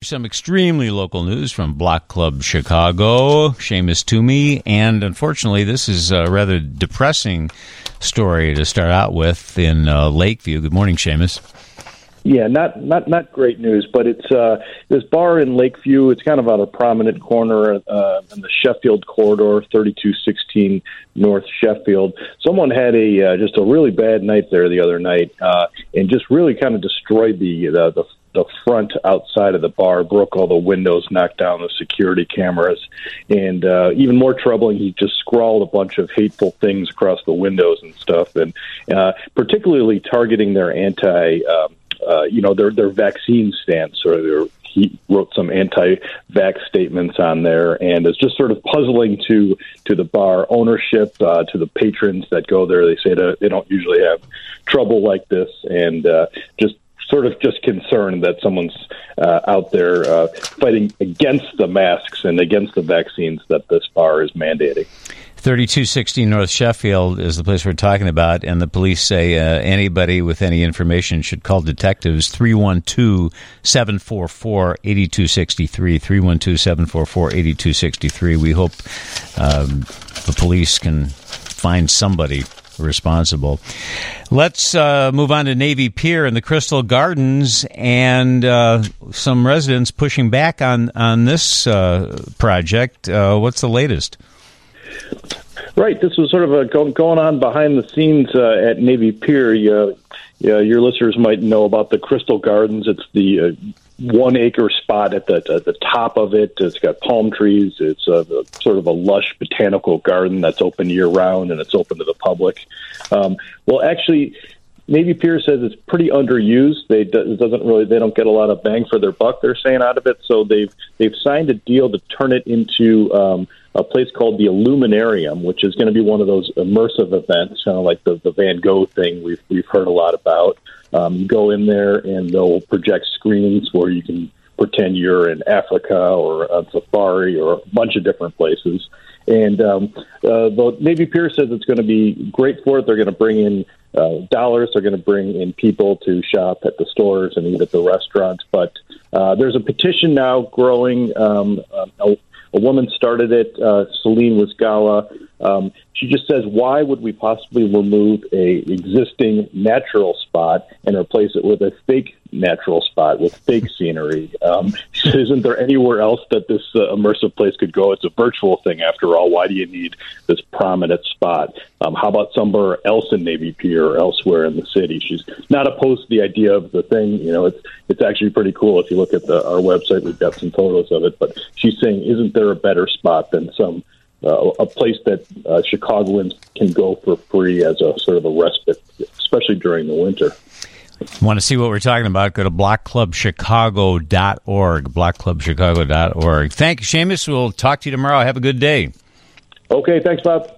some extremely local news from Block Club Chicago. Seamus Toomey, and unfortunately, this is a rather depressing story to start out with in Lakeview. Good morning, Seamus. Yeah, not great news, but it's this bar in Lakeview. It's kind of on a prominent corner in the Sheffield corridor, 3216 North Sheffield. Someone had just a really bad night there the other night, and just really kind of destroyed the front outside of the bar, broke all the windows, knocked down the security cameras, and even more troubling, he just scrawled a bunch of hateful things across the windows and stuff, and particularly targeting their their vaccine stance, or he wrote some anti-vax statements on there, and it's just sort of puzzling to the bar ownership, to the patrons that go there. They say that they don't usually have trouble like this, and just concerned that someone's out there fighting against the masks and against the vaccines that this bar is mandating. 3216 North Sheffield is the place we're talking about, and the police say anybody with any information should call detectives 312-744-8263, 312-744-8263. We hope the police can find somebody responsible. Let's move on to Navy Pier and the Crystal Gardens, and some residents pushing back on this project. What's the latest? Right. This was sort of going on behind the scenes at Navy Pier. Your listeners might know about the Crystal Gardens. It's the 1 acre spot at the top of it. It's got palm trees. It's sort of a lush botanical garden that's open year round, and it's open to the public. Well, actually, Navy Pier says it's pretty underused. They don't get a lot of bang for their buck, they're saying, out of it. So they've signed a deal to turn it into a place called the Illuminarium, which is going to be one of those immersive events, kind of like the Van Gogh thing we've heard a lot about. You go in there and they'll project screens where you can pretend you're in Africa or on safari or a bunch of different places. And the Navy Pier says it's going to be great for it. They're going to bring in dollars. They're going to bring in people to shop at the stores and eat at the restaurants. But there's a petition now growing. A woman started it, Celine Wisgala. She just says, why would we possibly remove a existing natural spot and replace it with a fake natural spot with fake scenery? She says, isn't there anywhere else that this immersive place could go? It's a virtual thing, after all. Why do you need this prominent spot? How about somewhere else in Navy Pier or elsewhere in the city? She's not opposed to the idea of the thing. It's actually pretty cool. If you look at our website, we've got some photos of it. But she's saying, isn't there a better spot than a place that Chicagoans can go for free as a sort of a respite, especially during the winter? Want to see what we're talking about? Go to blockclubchicago.org, blockclubchicago.org. Thank you, Seamus. We'll talk to you tomorrow. Have a good day. Okay, thanks, Bob.